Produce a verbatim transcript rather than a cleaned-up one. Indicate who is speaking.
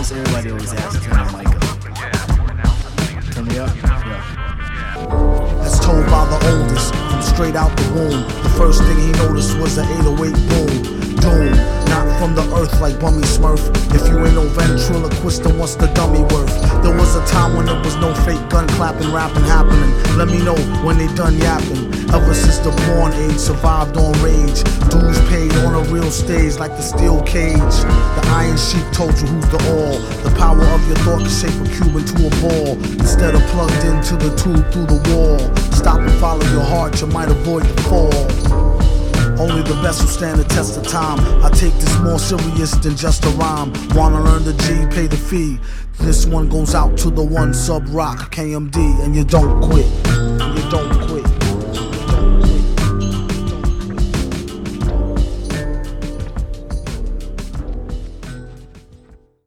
Speaker 1: Almost everybody always has to turn the mic up. Turn me up? Yeah.
Speaker 2: As told by the oldest, from straight out the womb, the first thing he noticed was an eight oh eight boom. Doom, not from the earth like Bummy Smurf. If you ain't no ventriloquist, then what's the dummy worth? There was a time when there was no fake gun clapping, rapping happening. Let me know when they done yapping. Ever since the born age, survived on rage. Dues paid on a real stage like the steel cage. The Iron Sheik told you who's the all. The power of your thought can shape a cube into a ball. Instead of plugged into the tube through the wall. Stop and follow your heart, you might avoid the fall. Only the best will stand the test of time. I take this more serious than just a rhyme. Wanna learn the G, pay the fee. This one goes out to the one sub rock K M D, and you don't quit. You don't